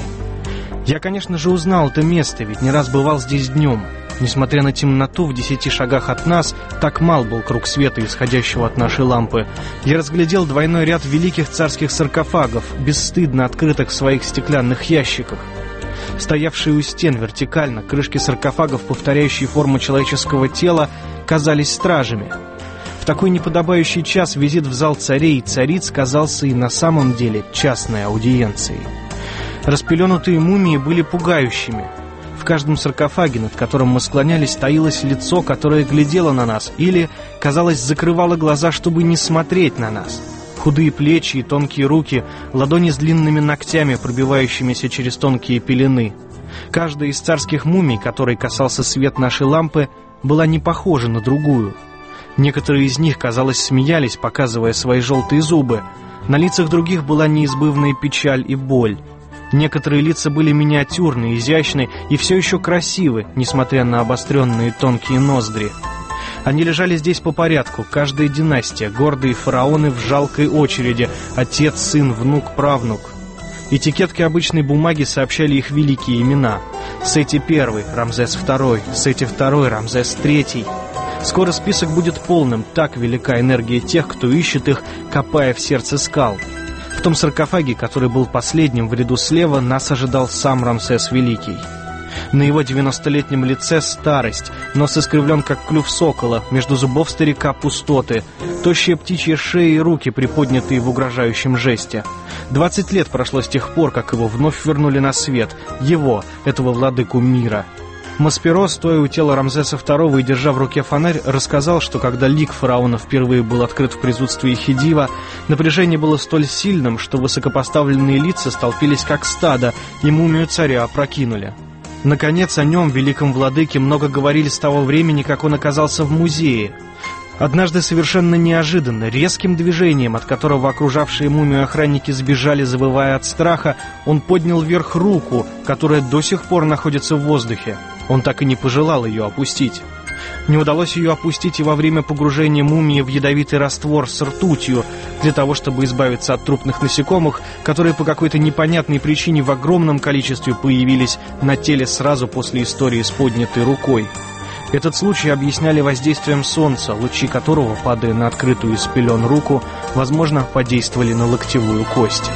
Я, конечно же, узнал это место, ведь не раз бывал здесь днем. Несмотря на темноту, в десяти шагах от нас, так мал был круг света, исходящего от нашей лампы, я разглядел двойной ряд великих царских саркофагов, бесстыдно открытых в своих стеклянных ящиках. Стоявшие у стен вертикально, крышки саркофагов, повторяющие форму человеческого тела, казались стражами. В такой неподобающий час визит в зал царей и цариц казался и на самом деле частной аудиенцией. Распеленутые мумии были пугающими. В каждом саркофаге, над которым мы склонялись, таилось лицо, которое глядело на нас, или, казалось, закрывало глаза, чтобы не смотреть на нас. Худые плечи и тонкие руки, ладони с длинными ногтями, пробивающимися через тонкие пелены. Каждая из царских мумий, которой касался свет нашей лампы, была не похожа на другую. Некоторые из них, казалось, смеялись, показывая свои желтые зубы. На лицах других была неизбывная печаль и боль. Некоторые лица были миниатюрные, изящные и все еще красивы, несмотря на обостренные тонкие ноздри. Они лежали здесь по порядку, каждая династия, гордые фараоны в жалкой очереди, отец, сын, внук, правнук. Этикетки обычной бумаги сообщали их великие имена. Сети I, Рамзес второй, Сети второй, Рамзес третий. Скоро список будет полным, так велика энергия тех, кто ищет их, копая в сердце скал. В том саркофаге, который был последним в ряду слева, нас ожидал сам Рамсес Великий. На его девяностолетнем лице старость, нос искривлен, как клюв сокола, между зубов старика пустоты, тощая птичья шея и руки, приподнятые в угрожающем жесте. Двадцать лет прошло с тех пор, как его вновь вернули на свет, его, этого владыку мира. Маспиро, стоя у тела Рамзеса второго и держа в руке фонарь, рассказал, что когда лик фараона впервые был открыт в присутствии Хидива, напряжение было столь сильным, что высокопоставленные лица столпились как стадо, и мумию царя опрокинули. Наконец, о нем, великом владыке, много говорили с того времени, как он оказался в музее. Однажды совершенно неожиданно, резким движением, от которого окружавшие мумию охранники сбежали, завывая от страха, он поднял вверх руку, которая до сих пор находится в воздухе. Он так и не пожелал ее опустить. Не удалось ее опустить и во время погружения мумии в ядовитый раствор с ртутью, для того, чтобы избавиться от трупных насекомых, которые по какой-то непонятной причине в огромном количестве появились на теле сразу после истории с поднятой рукой. Этот случай объясняли воздействием солнца, лучи которого, падая на открытую из пелен руку, возможно, подействовали на локтевую кость.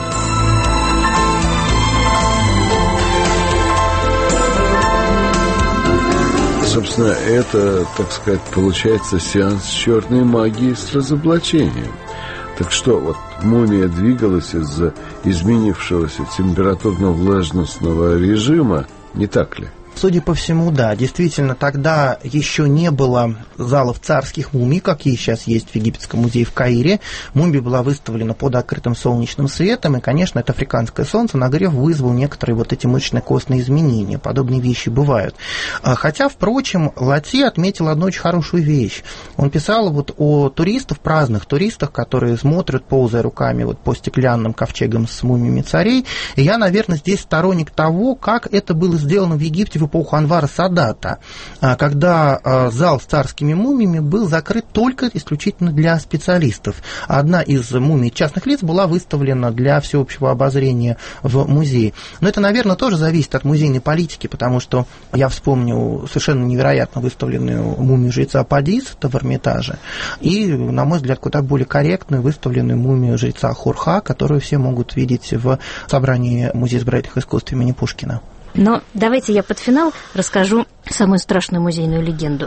Собственно, это, так сказать, получается сеанс черной магии с разоблачением. Так что, вот мумия двигалась из-за изменившегося температурно-влажностного режима, не так ли? Судя по всему, да. Действительно, тогда еще не было залов царских мумий, какие сейчас есть в Египетском музее в Каире. Мумия была выставлена под открытым солнечным светом, и, конечно, это африканское солнце, нагрев вызвал некоторые вот эти мышечно-костные изменения. Подобные вещи бывают. Хотя, впрочем, Лати отметил одну очень хорошую вещь. Он писал вот о туристах, праздных туристах, которые смотрят, ползая руками вот по стеклянным ковчегам с мумиями царей. И я, наверное, здесь сторонник того, как это было сделано в Египте в эпоху Анвара Садата, когда зал с царскими мумиями был закрыт только исключительно для специалистов. Одна из мумий частных лиц была выставлена для всеобщего обозрения в музее. Но это, наверное, тоже зависит от музейной политики, потому что я вспомню совершенно невероятно выставленную мумию жреца Падиса в Эрмитаже и, на мой взгляд, куда более корректную выставленную мумию жреца Хорха, которую все могут видеть в собрании Музея изобразительных искусств имени Пушкина. Но давайте я под финал расскажу самую страшную музейную легенду.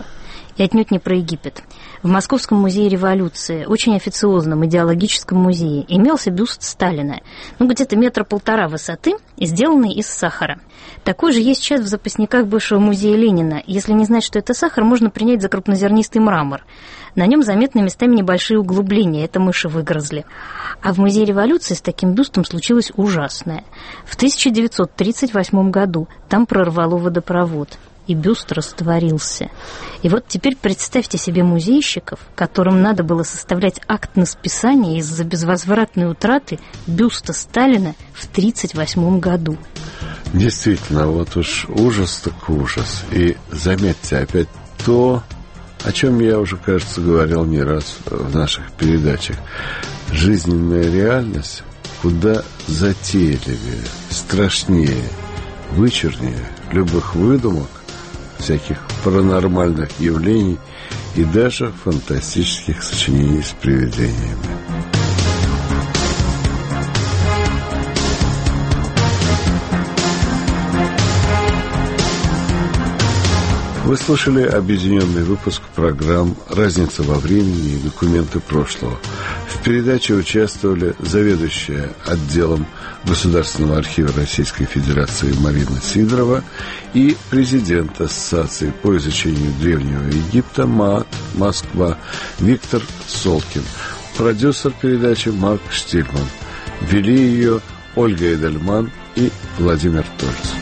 И отнюдь не про Египет. В Московском музее революции, очень официозном идеологическом музее, имелся бюст Сталина, ну, где-то метра полтора высоты, сделанный из сахара. Такой же есть сейчас в запасниках бывшего музея Ленина. Если не знать, что это сахар, можно принять за крупнозернистый мрамор. На нем заметны местами небольшие углубления, это мыши выгрызли. А в музее революции с таким бюстом случилось ужасное. В тысяча девятьсот тридцать восьмом году там прорвало водопровод, и бюст растворился. И вот теперь представьте себе музейщиков, которым надо было составлять акт на списание из-за безвозвратной утраты бюста Сталина в тридцать восьмом году. Действительно, вот уж ужас так ужас. И заметьте опять то, о чем я уже, кажется, говорил не раз в наших передачах. Жизненная реальность куда затейливее, страшнее, вычурнее любых выдумок, всяких паранормальных явлений и даже фантастических сочинений с привидениями. Вы слушали объединенный выпуск программ «Разница во времени» и «Документы прошлого». В передаче участвовали заведующая отделом Государственного архива Российской Федерации Марина Сидорова и президент Ассоциации по изучению Древнего Египта МААТ Москва Виктор Солкин, продюсер передачи Марк Штильман. Вели ее Ольга Эдельман и Владимир Торец.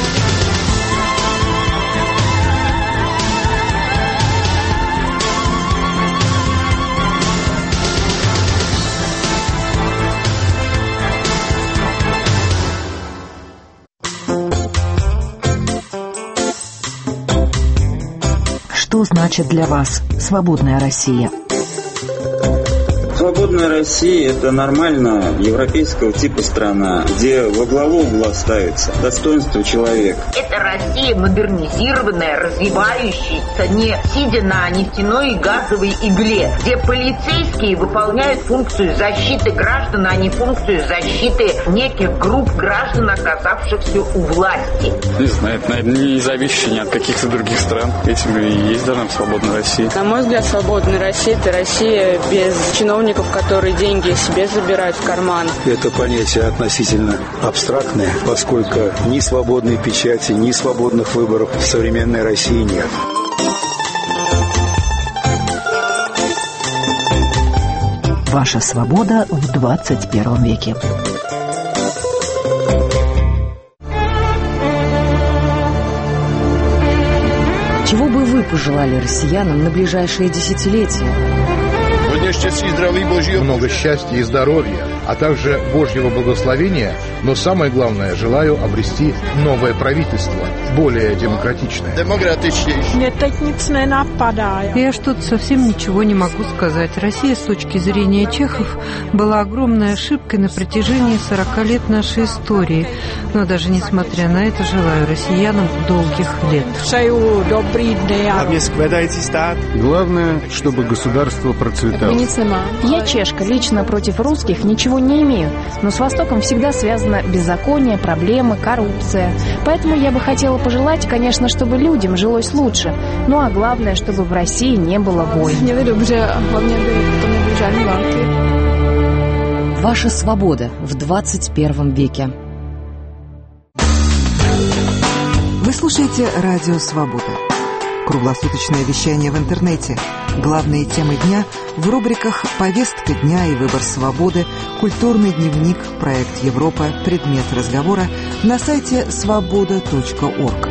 Что значит для вас свободная Россия? Свободная Россия – это нормально европейского типа страна, где во главу угла ставится достоинство человека. Это Россия модернизированная, развивающаяся, не сидя на нефтяной и газовой игле, где полицейские выполняют функцию защиты граждан, а не функцию защиты неких групп граждан, оказавшихся у власти. Не знаю, это, наверное, не зависящее ни от каких-то других стран. Этим и есть должна быть свободная Россия. На мой взгляд, свободная Россия – это Россия без чиновников, которые деньги себе забирают в карман. Это понятие относительно абстрактное, поскольку ни свободной печати, ни свободных выборов в современной России нет. Ваша свобода в двадцать первом веке. Чего бы вы пожелали россиянам на ближайшие десятилетия? Много счастья и здоровья, а также Божьего благословения, но самое главное, желаю обрести новое правительство, более демократичное. Я что-то совсем ничего не могу сказать. Россия, с точки зрения чехов, была огромной ошибкой на протяжении сорока лет нашей истории. Но даже несмотря на это, желаю россиянам долгих лет. Главное, чтобы государство процветало. Я чешка, лично против русских ничего не имею, но с Востоком всегда связано беззаконие, проблемы, коррупция. Поэтому я бы хотела пожелать, конечно, чтобы людям жилось лучше, ну а главное, чтобы в России не было войн. Ваша свобода в двадцать первом веке. Вы слушаете «Радио Свобода». Круглосуточное вещание в интернете. Главные темы дня в рубриках «Повестка дня» и «Выбор свободы», «Культурный дневник», «Проект Европа», «Предмет разговора» на сайте свобода точка орг.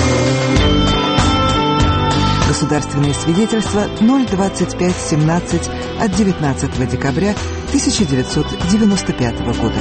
Государственное свидетельство ноль двадцать пять семнадцать от девятнадцатого декабря тысяча девятьсот девяносто пятого года.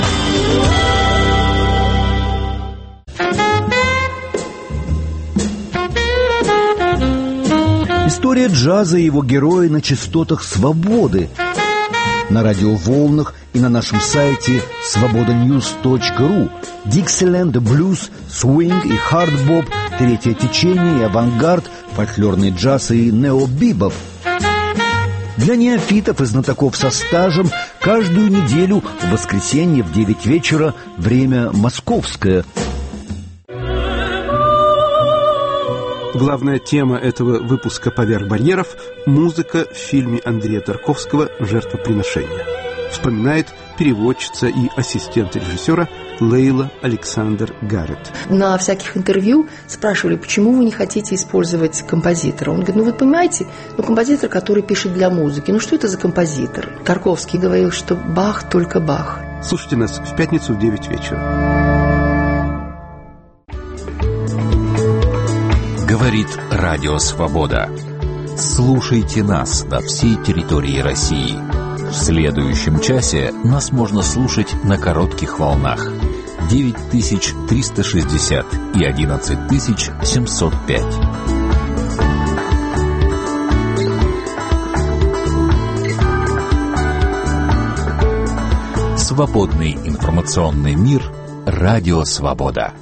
История джаза и его герои на частотах свободы. На радиоволнах и на нашем сайте свобода ньюс точка ру. Диксиленд, блюз, свинг и хардбоп, третье течение и авангард, фольклорный джаз и необибоп. Для неофитов и знатоков со стажем каждую неделю в воскресенье в девять вечера время московское. Главная тема этого выпуска «Поверх барьеров» — музыка в фильме Андрея Тарковского «Жертвоприношение». Вспоминает переводчица и ассистент режиссера Лейла Александр Гаррет. На всяких интервью спрашивали, почему вы не хотите использовать композитора. Он говорит, ну вы понимаете, ну композитор, который пишет для музыки, ну что это за композитор? Тарковский говорил, что Бах только Бах. Слушайте нас в пятницу в девять вечера. Говорит Радио Свобода. Слушайте нас на всей территории России. В следующем часе нас можно слушать на коротких волнах девять тысяч триста шестьдесят и одиннадцать тысяч семьсот пять. Свободный информационный мир. Радио Свобода.